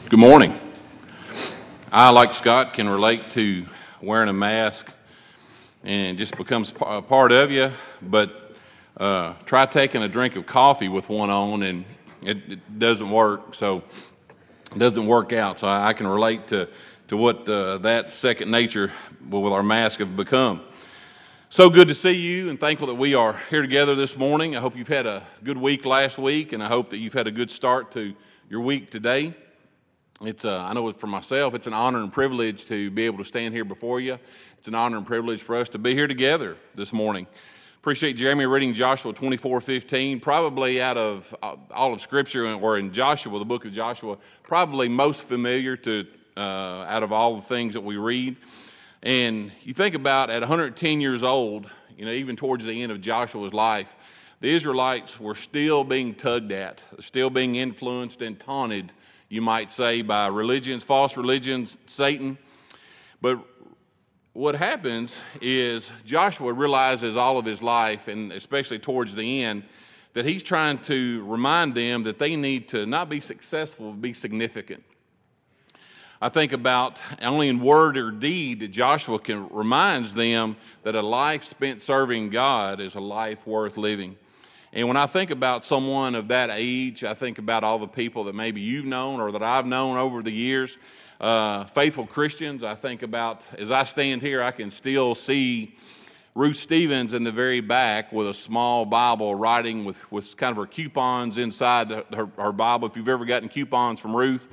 Good morning. I, like Scott, can relate to wearing a mask and it just becomes a part of you, but try taking a drink of coffee with one on and it doesn't work, so it doesn't work out. So I can relate to what that second nature with our mask have become. So good to see you and thankful that we are here together this morning. I hope you've had a good week last week, and I hope that you've had a good start to your week today. I know for myself, it's an honor and privilege to be able to stand here before you. It's an honor and privilege for us to be here together this morning. Appreciate Jeremy reading Joshua 24:15. Probably out of all of Scripture, or in Joshua, the book of Joshua, probably most familiar to out of all the things that we read. And you think about at 110 years old, even towards the end of Joshua's life, the Israelites were still being tugged at, still being influenced and taunted, you might say, by religions, false religions, Satan. But what happens is Joshua realizes all of his life, and especially towards the end, that he's trying to remind them that they need to not be successful, but be significant. I think about only in word or deed that Joshua reminds them that a life spent serving God is a life worth living. And when I think about someone of that age, I think about all the people that maybe you've known or that I've known over the years, faithful Christians. I think about, as I stand here, I can still see Ruth Stevens in the very back with a small Bible writing with kind of her coupons inside her Bible. If you've ever gotten coupons from Ruth,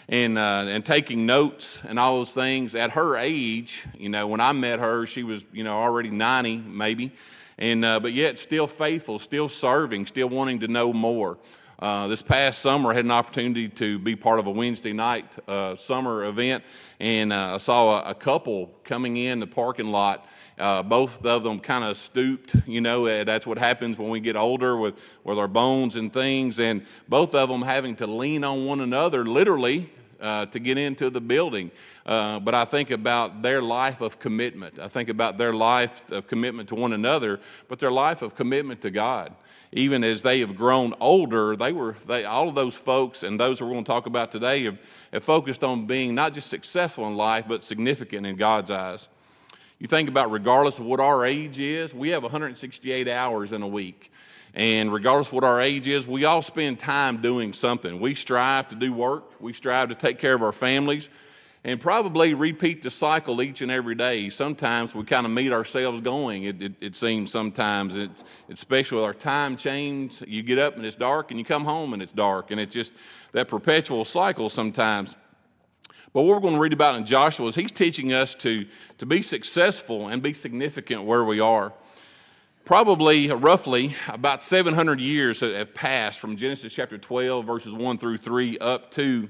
and taking notes and all those things. At her age, when I met her, she was, already 90 maybe. But yet still faithful, still serving, still wanting to know more. This past summer, I had an opportunity to be part of a Wednesday night summer event, and I saw a couple coming in the parking lot. Both of them kind of stooped, that's what happens when we get older with our bones and things, and both of them having to lean on one another, literally, to get into the building. But I think about their life of commitment. I think about their life of commitment to one another, but their life of commitment to God. Even as they have grown older, all of those folks and those we're going to talk about today have focused on being not just successful in life, but significant in God's eyes. You think about, regardless of what our age is, we have 168 hours in a week. And regardless of what our age is, we all spend time doing something. We strive to do work. We strive to take care of our families and probably repeat the cycle each and every day. Sometimes we kind of meet ourselves going, it seems sometimes. It's especially with our time change. You get up and it's dark, and you come home and it's dark. And it's just that perpetual cycle sometimes. But what we're going to read about in Joshua is he's teaching us to be successful and be significant where we are. Probably, roughly, about 700 years have passed from Genesis chapter 12, verses 1 through 3, up to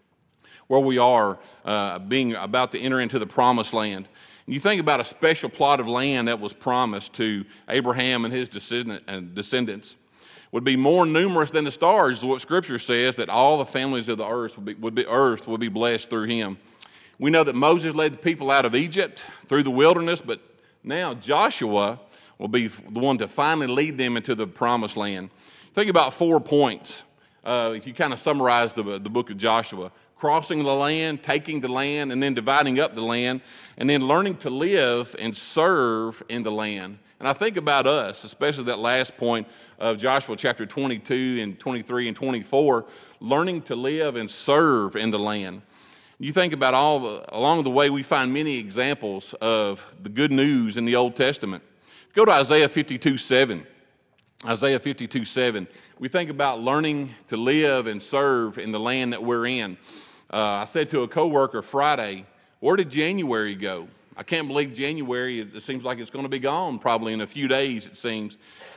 where we are being about to enter into the promised land. And you think about a special plot of land that was promised to Abraham and his descendants. Would be more numerous than the stars, is what Scripture says, that all the families of the earth would be blessed through him. We know that Moses led the people out of Egypt through the wilderness, but now Joshua will be the one to finally lead them into the promised land. Think about 4 points. If you kind of summarize the book of Joshua: crossing the land, taking the land, and then dividing up the land, and then learning to live and serve in the land. And I think about us, especially that last point of Joshua chapter 22 and 23 and 24, learning to live and serve in the land. You think about along the way, we find many examples of the good news in the Old Testament. Go to Isaiah 52:7. Isaiah 52:7. We think about learning to live and serve in the land that we're in. I said to a coworker Friday, "Where did January go? I can't believe January, it seems like it's going to be gone probably in a few days, it seems."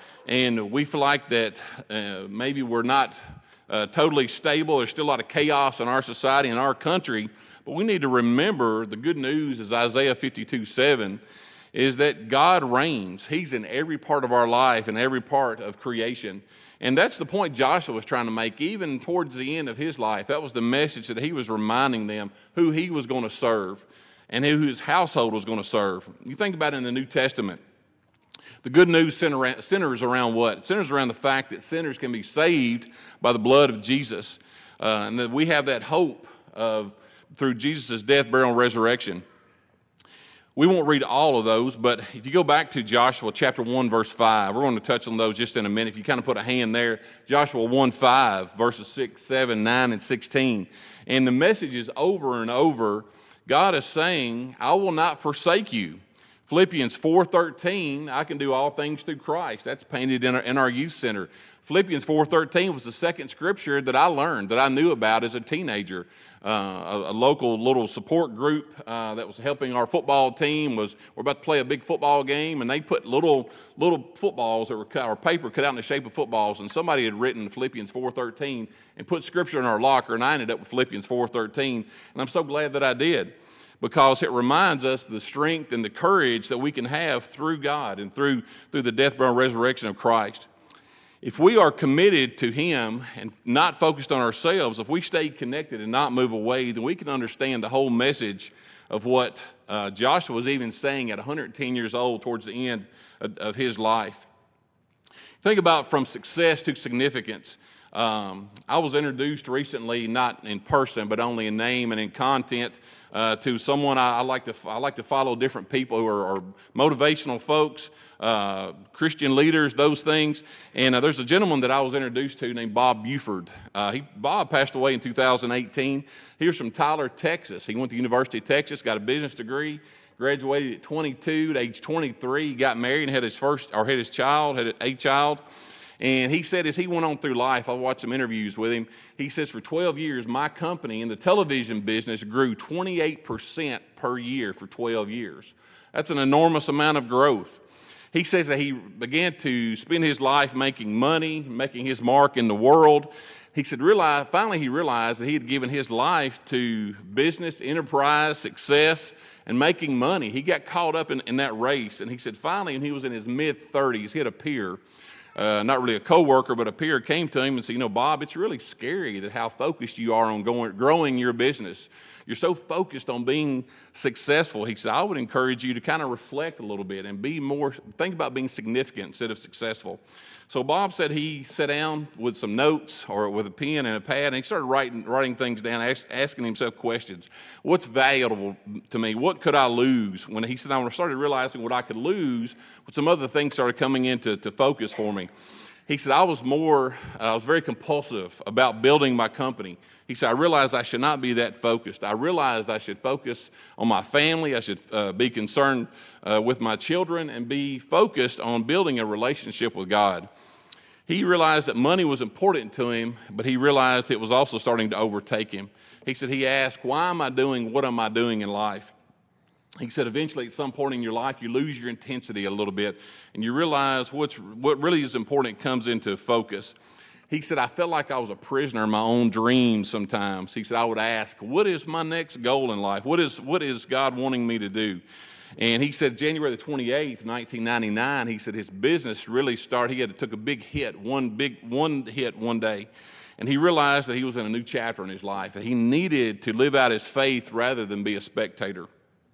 And we feel like that maybe we're not totally stable. There's still a lot of chaos in our society, in our country. But we need to remember the good news is Isaiah 52:7 is that God reigns. He's in every part of our life and every part of creation. And that's the point Joshua was trying to make, even towards the end of his life. That was the message that he was reminding them who he was going to serve and who his household was going to serve. You think about it in the New Testament. The good news centers around what? It centers around the fact that sinners can be saved by the blood of Jesus. And that we have that hope through Jesus' death, burial, and resurrection. We won't read all of those, but if you go back to Joshua chapter 1, verse 5, we're going to touch on those just in a minute. If you kind of put a hand there, Joshua 1:5, verses 6, 7, 9, and 16. And the message is over and over. God is saying, I will not forsake you. Philippians 4:13, I can do all things through Christ. That's painted in our youth center. Philippians 4:13 was the second scripture that I learned, that I knew about as a teenager. A local little support group that was helping our football team we're about to play a big football game, and they put little footballs that were cut, or paper cut out in the shape of footballs, and somebody had written Philippians 4:13 and put scripture in our locker, and I ended up with Philippians 4:13, and I'm so glad that I did, because it reminds us the strength and the courage that we can have through God and through the death, burial, and resurrection of Christ. If we are committed to Him and not focused on ourselves, if we stay connected and not move away, then we can understand the whole message of what Joshua was even saying at 110 years old towards the end of his life. Think about from success to significance. I was introduced recently, not in person, but only in name and in content, to someone I like to follow different people who are motivational folks, Christian leaders, those things. And there's a gentleman that I was introduced to named Bob Buford. Bob passed away in 2018. He was from Tyler, Texas. He went to the University of Texas, got a business degree, graduated at 22. At age 23, he got married and had a child. And he said as he went on through life, I watched some interviews with him, he says for 12 years, my company in the television business grew 28% per year for 12 years. That's an enormous amount of growth. He says that he began to spend his life making money, making his mark in the world. He said finally he realized that he had given his life to business, enterprise, success, and making money. He got caught up in that race. And he said finally, when he was in his mid-30s, he had a peer, not really a coworker, but a peer came to him and said, Bob, it's really scary that how focused you are on growing your business. You're so focused on being successful. He said, I would encourage you to kind of reflect a little bit and think about being significant instead of successful. So Bob said he sat down with some notes or with a pen and a pad, and he started writing things down, asking himself questions. What's valuable to me? What could I lose? When he said, I started realizing what I could lose, some other things started coming into focus for me. He said, I was very compulsive about building my company. He said, I realized I should not be that focused. I realized I should focus on my family. I should be concerned with my children and be focused on building a relationship with God. He realized that money was important to him, but he realized it was also starting to overtake him. He said, he asked, why am I doing what am I doing in life? He said, eventually at some point in your life, you lose your intensity a little bit, and you realize what really is important comes into focus. He said, I felt like I was a prisoner in my own dreams sometimes. He said, I would ask, what is my next goal in life? What is God wanting me to do? And he said, January the 28th, 1999, he said his business really started. He took a big hit, one hit one day. And he realized that he was in a new chapter in his life, that he needed to live out his faith rather than be a spectator.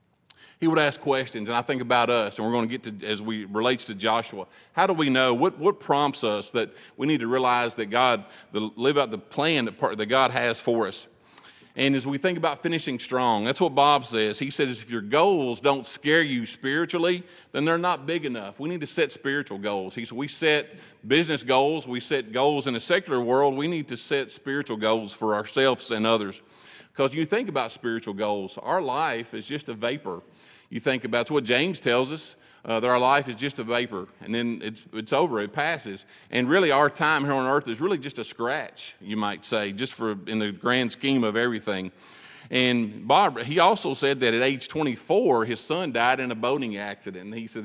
He would ask questions, and I think about us, and we're going to get to, as we relates to Joshua, how do we know, what prompts us that we need to realize that live out the plan that God has for us? And as we think about finishing strong, that's what Bob says. He says if your goals don't scare you spiritually, then they're not big enough. We need to set spiritual goals. He said we set business goals, we set goals in the secular world, we need to set spiritual goals for ourselves and others. Because you think about spiritual goals, our life is just a vapor. You think about, it's what James tells us, that our life is just a vapor, and then it's over, it passes. And really our time here on earth is really just a scratch, you might say, just in the grand scheme of everything. And Bob, he also said that at age 24, his son died in a boating accident. And he said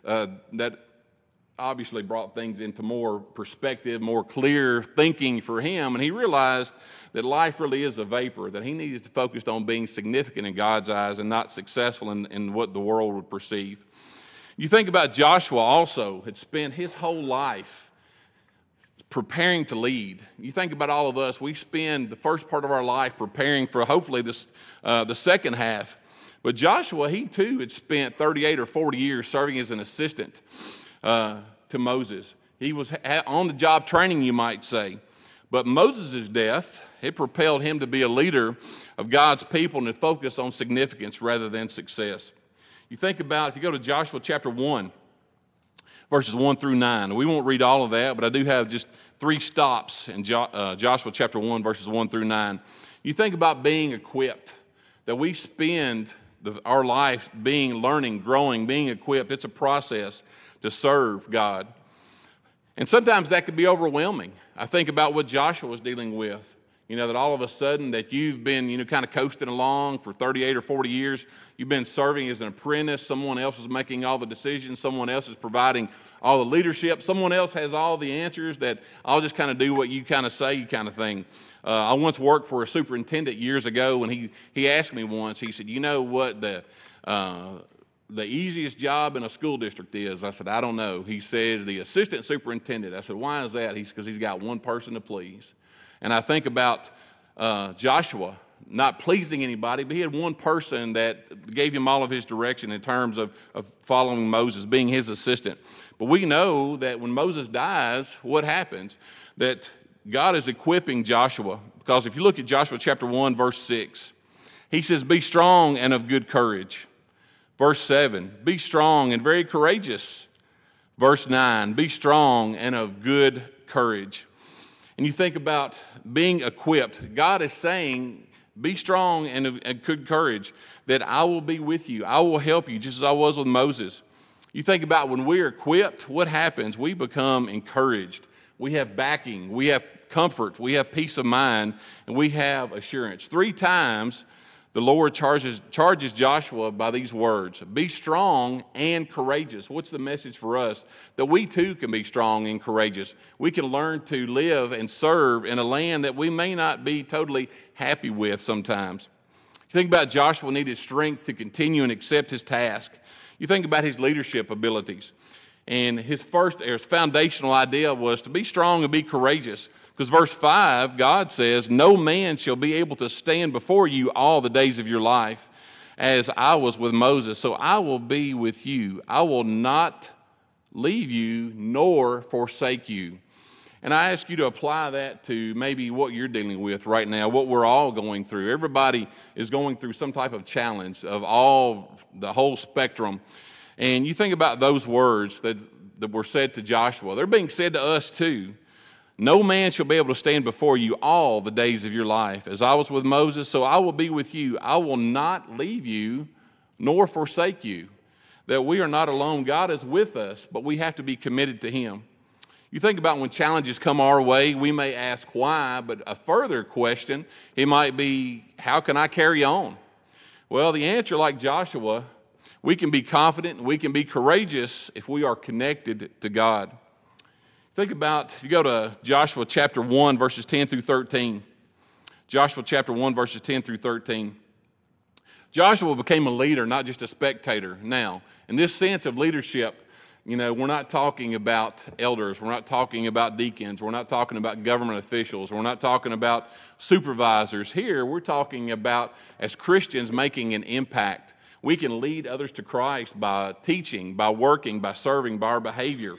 that obviously brought things into more perspective, more clear thinking for him. And he realized that life really is a vapor, that he needed to focus on being significant in God's eyes and not successful in what the world would perceive. You think about Joshua also, had spent his whole life preparing to lead. You think about all of us, we spend the first part of our life preparing for hopefully the second half. But Joshua, he too had spent 38 or 40 years serving as an assistant to Moses. He was on the job training, you might say. But Moses' death It propelled him to be a leader of God's people and to focus on significance rather than success. You think about, if you go to Joshua chapter 1, verses 1 through 9. We won't read all of that, but I do have just 3 stops in Joshua chapter 1, verses 1 through 9. You think about being equipped, that we spend our life learning, growing, being equipped. It's a process to serve God. And sometimes that could be overwhelming. I think about what Joshua was dealing with. That all of a sudden that you've been, kind of coasting along for 38 or 40 years. You've been serving as an apprentice. Someone else is making all the decisions. Someone else is providing all the leadership. Someone else has all the answers that I'll just kind of do what you kind of say kind of thing. I once worked for a superintendent years ago, and he asked me once, he said, you know what the easiest job in a school district is? I said, I don't know. He says, the assistant superintendent. I said, why is that? He said, because he's got one person to please. And I think about Joshua not pleasing anybody, but he had one person that gave him all of his direction in terms of following Moses, being his assistant. But we know that when Moses dies, what happens? That God is equipping Joshua. Because if you look at Joshua chapter 1, verse 6, he says, be strong and of good courage. Verse 7, be strong and very courageous. Verse 9, be strong and of good courage. And you think about being equipped. God is saying, be strong and of good courage, that I will be with you. I will help you, just as I was with Moses. You think about when we're equipped, what happens? We become encouraged. We have backing. We have comfort. We have peace of mind. And we have assurance. 3 times the Lord charges Joshua by these words, be strong and courageous. What's the message for us? That we too can be strong and courageous. We can learn to live and serve in a land that we may not be totally happy with sometimes. You think about Joshua needed strength to continue and accept his task. You think about his leadership abilities. And his foundational idea was to be strong and be courageous. Because verse 5, God says, no man shall be able to stand before you all the days of your life, as I was with Moses. So I will be with you. I will not leave you nor forsake you. And I ask you to apply that to maybe what you're dealing with right now, what we're all going through. Everybody is going through some type of challenge of the whole spectrum. And you think about those words that were said to Joshua. They're being said to us too. No man shall be able to stand before you all the days of your life. As I was with Moses, so I will be with you. I will not leave you nor forsake you. That we are not alone. God is with us, but we have to be committed to Him. You think about when challenges come our way, we may ask why, but a further question, it might be, how can I carry on? Well, the answer, like Joshua, we can be confident and we can be courageous if we are connected to God. Think about, if you go to Joshua chapter 1, verses 10 through 13. Joshua chapter 1, verses 10 through 13. Joshua became a leader, not just a spectator. Now, in this sense of leadership, we're not talking about elders. We're not talking about deacons. We're not talking about government officials. We're not talking about supervisors. Here, we're talking about, as Christians, making an impact. We can lead others to Christ by teaching, by working, by serving, by our behavior.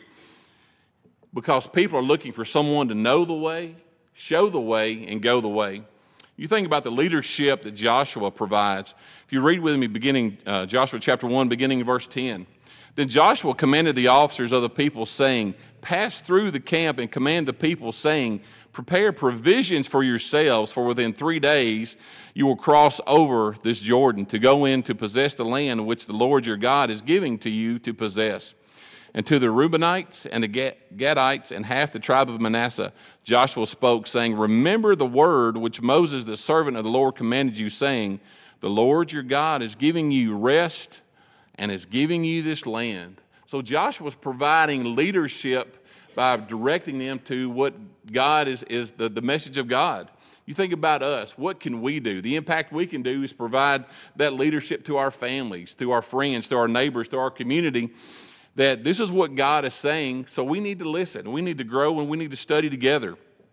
Because people are looking for someone to know the way, show the way, and go the way. You think about the leadership that Joshua provides. If you read with me beginning Joshua chapter 1, beginning in verse 10. Then Joshua commanded the officers of the people, saying, pass through the camp and command the people, saying, prepare provisions for yourselves, for within 3 days you will cross over this Jordan to go in to possess the land which the Lord your God is giving to you to possess. And to the Reubenites and the Gadites and half the tribe of Manasseh, Joshua spoke, saying, remember the word which Moses, the servant of the Lord, commanded you, saying, the Lord your God is giving you rest and is giving you this land. So Joshua was providing leadership by directing them to what God is the message of God. You think about us. What can we do? The impact we can do is provide that leadership to our families, to our friends, to our neighbors, to our community, that this is what God is saying, so we need to listen. We need to grow and we need to study together.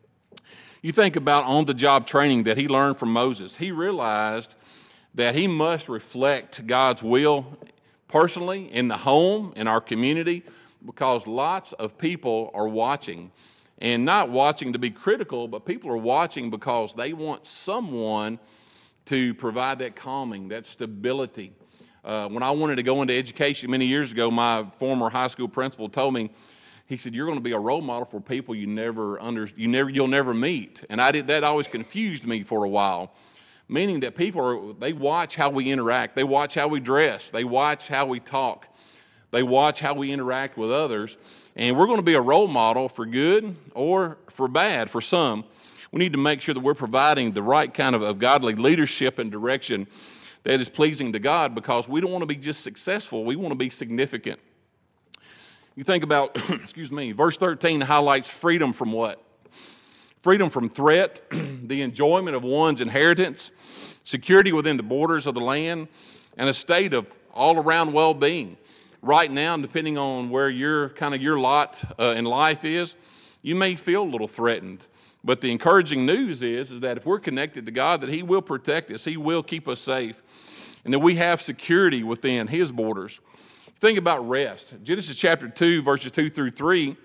You think about on-the-job training that he learned from Moses. He realized that he must reflect God's will personally, in the home, in our community, because lots of people are watching. and not watching to be critical, but people are watching because they want someone to provide that calming, that stability. When I wanted to go into education many years ago, my former high school principal told me, he said, "You're going to be a role model for people you'll never meet." And that always confused me for a while, meaning that they watch how we interact, they watch how we dress, they watch how we talk, they watch how we interact with others, and we're going to be a role model for good or for bad for some. We need to make sure that we're providing the right kind of godly leadership and direction that is pleasing to God, because we don't want to be just successful, we want to be significant. You think about, verse 13 highlights freedom from what? Freedom from threat, the enjoyment of one's inheritance, security within the borders of the land, and a state of all-around well-being. Right now, depending on where your lot in life is, you may feel a little threatened. But the encouraging news is that if we're connected to God, that He will protect us, He will keep us safe, and that we have security within His borders. Think about rest. Genesis chapter 2, verses 2 through 3,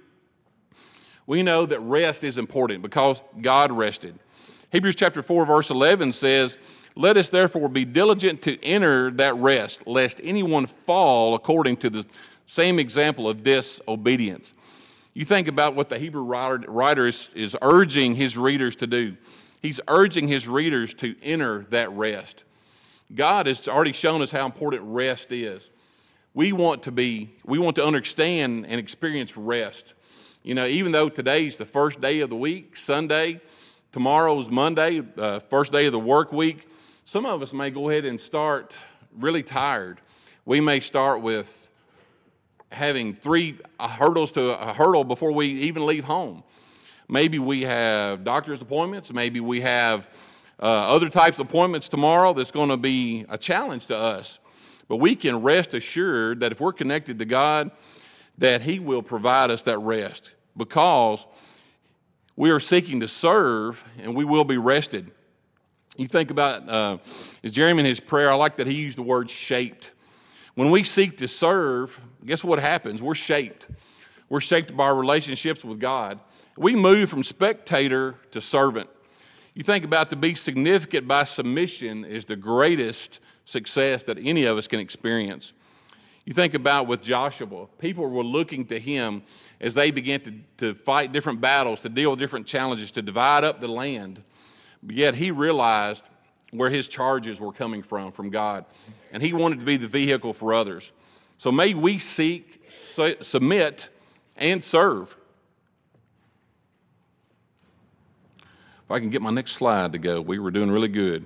we know that rest is important because God rested. Hebrews chapter 4, verse 11 says, "Let us therefore be diligent to enter that rest, lest anyone fall according to the same example of disobedience." You think about what the Hebrew writer is urging his readers to do. He's urging his readers to enter that rest. God has already shown us how important rest is. We want to understand and experience rest. Even though today's the first day of the week, Sunday, tomorrow's Monday, first day of the work week, some of us may go ahead and start really tired. We may start with having 3 hurdles to a hurdle before we even leave home. Maybe we have doctor's appointments. Maybe we have other types of appointments tomorrow that's going to be a challenge to us. But we can rest assured that if we're connected to God, that He will provide us that rest, because we are seeking to serve and we will be rested. You think about, as Jeremy in his prayer, I like that he used the word shaped. When we seek to serve, guess what happens? We're shaped. We're shaped by our relationships with God. We move from spectator to servant. You think about, to be significant by submission is the greatest success that any of us can experience. You think about with Joshua, people were looking to him as they began to fight different battles, to deal with different challenges, to divide up the land. But yet he realized where his charges were coming from God, and he wanted to be the vehicle for others. So may we seek, submit, and serve. If I can get my next slide to go, we were doing really good.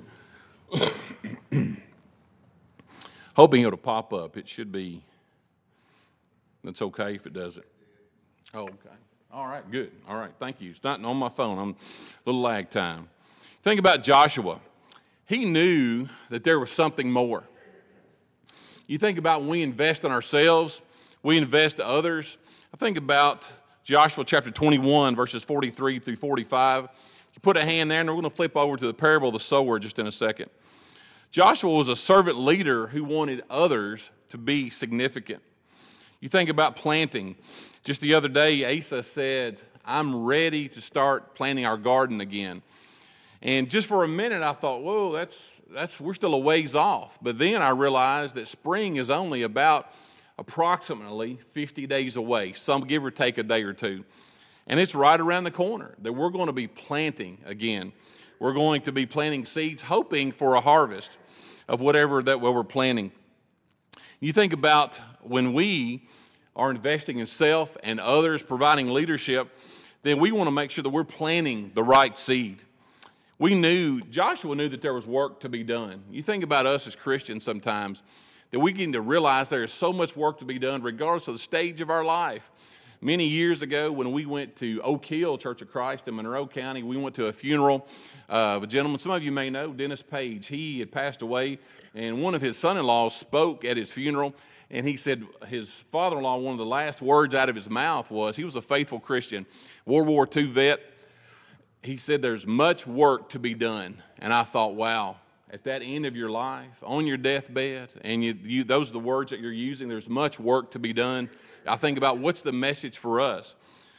Hoping it'll pop up. It should be. That's okay if it doesn't. Oh, okay. All right, good. All right, thank you. It's not on my phone. I'm a little lag time. Think about Joshua. He knew that there was something more. You think about when we invest in ourselves, we invest in others. I think about Joshua chapter 21, verses 43 through 45. You put a hand there, and we're going to flip over to the parable of the sower just in a second. Joshua was a servant leader who wanted others to be significant. You think about planting. Just the other day, Asa said, "I'm ready to start planting our garden again." And just for a minute, I thought, whoa, we're still a ways off. But then I realized that spring is only about approximately 50 days away, some give or take a day or two. And it's right around the corner that we're going to be planting again. We're going to be planting seeds, hoping for a harvest of whatever that we're planting. You think about when we are investing in self and others, providing leadership, then we want to make sure that we're planting the right seed. Joshua knew that there was work to be done. You think about us as Christians sometimes, that we need to realize there is so much work to be done regardless of the stage of our life. Many years ago, when we went to Oak Hill Church of Christ in Monroe County, we went to a funeral of a gentleman some of you may know, Dennis Page. He had passed away, and one of his son-in-laws spoke at his funeral, and he said his father-in-law, one of the last words out of his mouth was, he was a faithful Christian, World War II vet. He said, "There's much work to be done." And I thought, wow, at that end of your life, on your deathbed, and those are the words that you're using, there's much work to be done. I think about what's the message for us.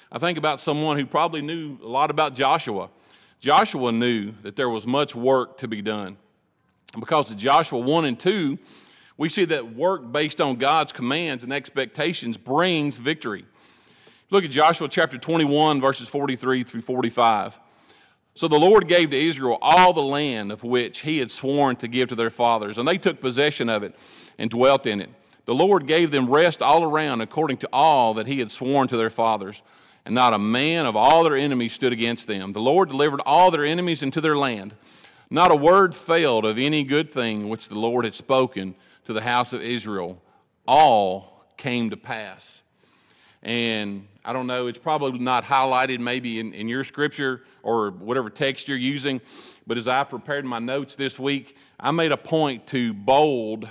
I think about someone who probably knew a lot about Joshua. Joshua knew that there was much work to be done. Because of Joshua 1 and 2, we see that work based on God's commands and expectations brings victory. Look at Joshua chapter 21, verses 43 through 45. So the Lord gave to Israel all the land of which he had sworn to give to their fathers, and they took possession of it and dwelt in it. The Lord gave them rest all around according to all that he had sworn to their fathers, and not a man of all their enemies stood against them. The Lord delivered all their enemies into their land. Not a word failed of any good thing which the Lord had spoken to the house of Israel. All came to pass. And I don't know, it's probably not highlighted maybe in your scripture or whatever text you're using, but as I prepared my notes this week, I made a point to bold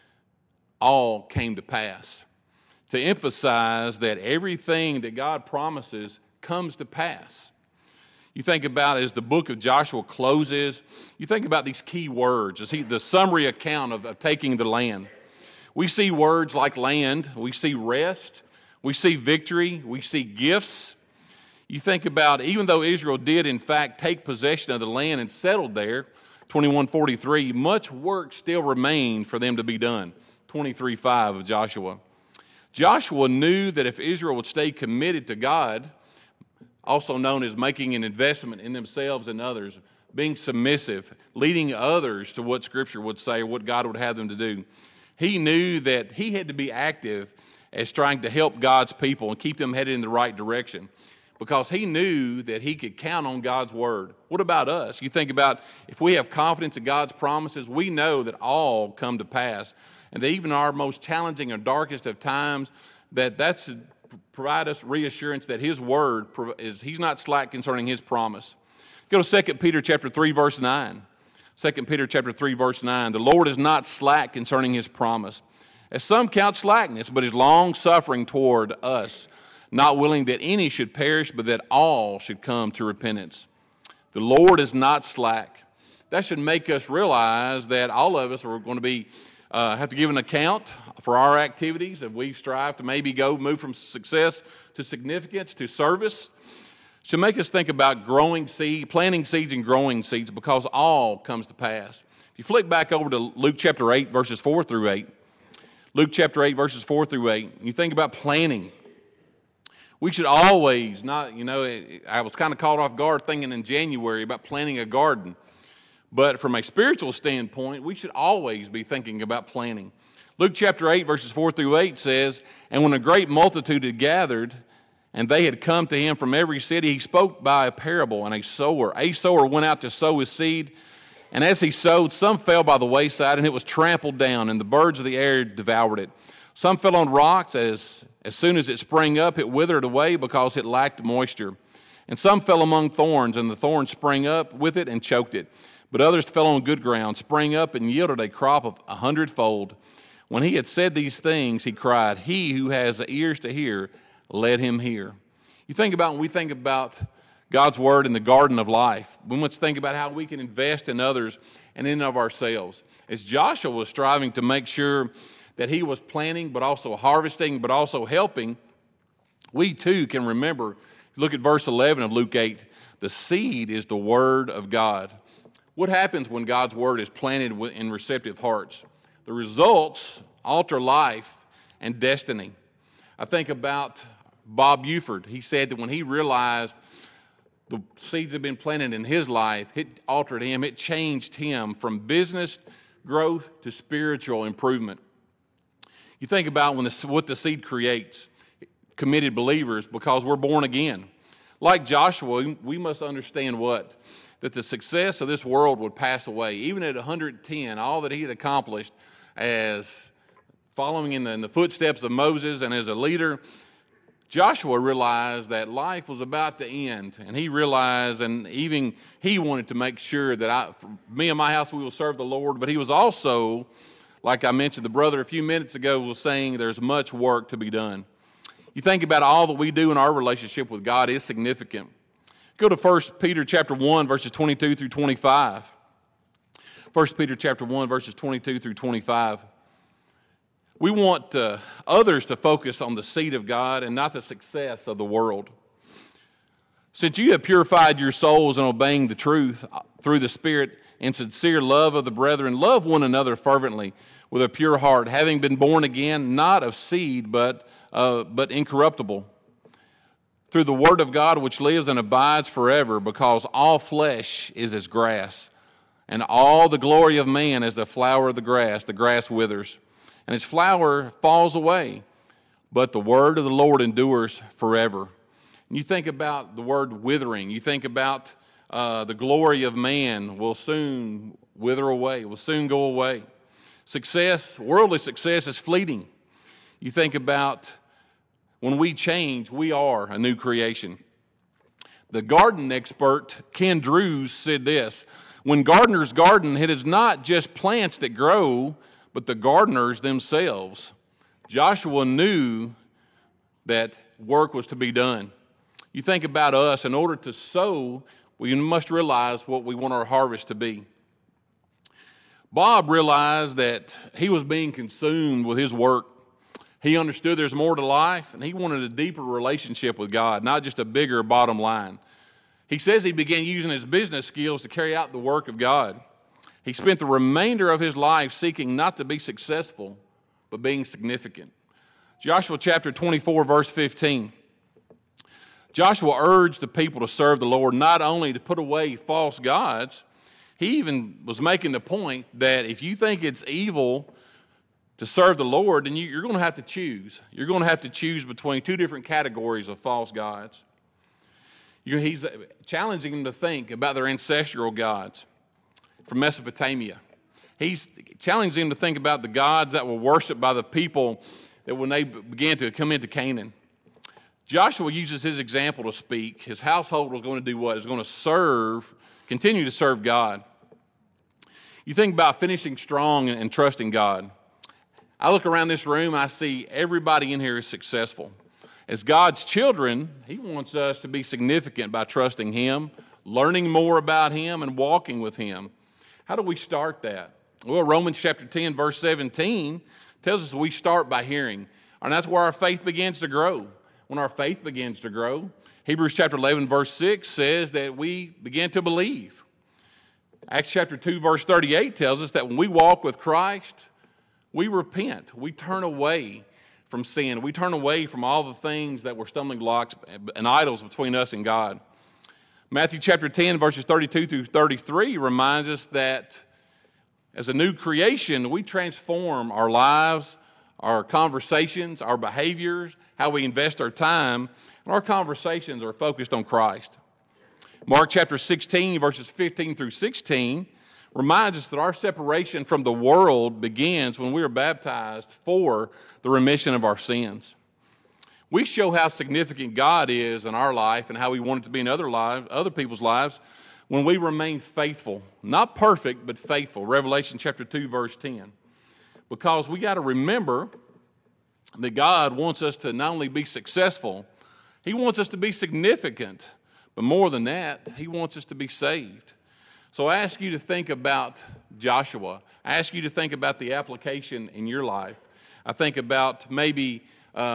all came to pass, to emphasize that everything that God promises comes to pass. You think about as the book of Joshua closes, you think about these key words, the summary account of taking the land. We see words like land, we see rest, we see victory, we see gifts. You think about, even though Israel did in fact take possession of the land and settled there, 21:43, much work still remained for them to be done. 23:5 of Joshua. Joshua knew that if Israel would stay committed to God, also known as making an investment in themselves and others, being submissive, leading others to what Scripture would say, what God would have them to do. He knew that he had to be active as trying to help God's people and keep them headed in the right direction, because he knew that he could count on God's word. What about us? You think about if we have confidence in God's promises, we know that all come to pass, and that even our most challenging and darkest of times, that's provide us reassurance that his word he's not slack concerning his promise. Go to 2 Peter chapter 3, verse 9. 2 Peter chapter 3, verse 9. The Lord is not slack concerning his promise, as some count slackness, but is long-suffering toward us, not willing that any should perish, but that all should come to repentance. The Lord is not slack. That should make us realize that all of us are going to be have to give an account for our activities, and we strive to maybe move from success to significance to service. Should make us think about planting seeds and growing seeds, because all comes to pass. If you flick back over to Luke chapter 8, verses 4 through 8, Luke chapter 8, verses 4 through 8, you think about planting. We should always I was kind of caught off guard thinking in January about planting a garden. But from a spiritual standpoint, we should always be thinking about planting. Luke chapter 8, verses 4 through 8 says, And when a great multitude had gathered, and they had come to him from every city, he spoke by a parable, and a sower went out to sow his seed. And as he sowed, some fell by the wayside, and it was trampled down, and the birds of the air devoured it. Some fell on rocks. As soon as it sprang up, it withered away because it lacked moisture. And some fell among thorns, and the thorns sprang up with it and choked it. But others fell on good ground, sprang up, and yielded a crop of 100-fold. When he had said these things, he cried, He who has ears to hear, let him hear. You think about when we think about God's word in the garden of life, we must think about how we can invest in others and in of ourselves. As Joshua was striving to make sure that he was planting, but also harvesting, but also helping, we too can remember, look at verse 11 of Luke 8, the seed is the word of God. What happens when God's word is planted in receptive hearts? The results alter life and destiny. I think about Bob Buford. He said that when he realized the seeds had been planted in his life, it altered him. It changed him from business growth to spiritual improvement. You think about what the seed creates, committed believers, because we're born again. Like Joshua, we must understand what? That the success of this world would pass away. Even at 110, all that he had accomplished as following in the footsteps of Moses and as a leader, Joshua realized that life was about to end. And he realized, and even he wanted to make sure that me and my house, we will serve the Lord. But he was also, like I mentioned, the brother a few minutes ago was saying there's much work to be done. You think about all that we do in our relationship with God is significant. Go to 1 Peter chapter 1, verses 22 through 25. 1 Peter chapter 1, verses 22 through 25. We want others to focus on the seed of God and not the success of the world. Since you have purified your souls in obeying the truth through the Spirit and sincere love of the brethren, love one another fervently with a pure heart, having been born again, not of seed, but incorruptible, through the word of God which lives and abides forever, because all flesh is as grass, and all the glory of man as the flower of the grass withers, and its flower falls away, but the word of the Lord endures forever. And you think about the word withering, you think about the glory of man will soon wither away, will soon go away. Success, worldly success is fleeting. You think about when we change, we are a new creation. The garden expert, Ken Drews, said this: when gardeners garden, it is not just plants that grow, but the gardeners themselves. Joshua knew that work was to be done. You think about us, in order to sow, we must realize what we want our harvest to be. Bob realized that he was being consumed with his work. He understood there's more to life, and he wanted a deeper relationship with God, not just a bigger bottom line. He says he began using his business skills to carry out the work of God. He spent the remainder of his life seeking not to be successful, but being significant. Joshua chapter 24, verse 15. Joshua urged the people to serve the Lord, not only to put away false gods. He even was making the point that if you think it's evil to serve the Lord, then you're going to have to choose. You're going to have to choose between two different categories of false gods. He's challenging them to think about their ancestral gods from Mesopotamia. He's challenging them to think about the gods that were worshipped by the people that when they began to come into Canaan. Joshua uses his example to speak. His household was going to do what? It was going to continue to serve God. You think about finishing strong and trusting God. I look around this room and I see everybody in here is successful. As God's children, He wants us to be significant by trusting Him, learning more about Him, and walking with Him. How do we start that? Well, Romans chapter 10, verse 17 tells us we start by hearing. And that's where our faith begins to grow. When our faith begins to grow, Hebrews chapter 11, verse 6 says that we begin to believe. Acts chapter 2, verse 38 tells us that when we walk with Christ, we repent. We turn away from sin. We turn away from all the things that were stumbling blocks and idols between us and God. Matthew chapter 10, verses 32 through 33 reminds us that as a new creation, we transform our lives, our conversations, our behaviors, how we invest our time, and our conversations are focused on Christ. Mark chapter 16, verses 15 through 16 reminds us that our separation from the world begins when we are baptized for the remission of our sins. We show how significant God is in our life and how we want it to be in other people's lives when we remain faithful. Not perfect, but faithful. Revelation chapter 2, verse 10. Because we got to remember that God wants us to not only be successful, He wants us to be significant, but more than that, He wants us to be saved. So I ask you to think about Joshua. I ask you to think about the application in your life. I think about maybe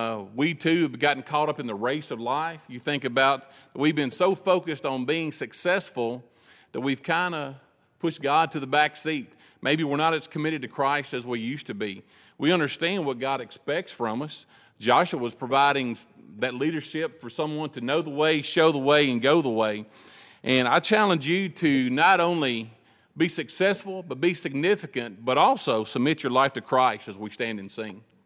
we too have gotten caught up in the race of life. You think about we've been so focused on being successful that we've kind of pushed God to the back seat. Maybe we're not as committed to Christ as we used to be. We understand what God expects from us. Joshua was providing that leadership for someone to know the way, show the way, and go the way. And I challenge you to not only be successful, but be significant, but also submit your life to Christ as we stand and sing.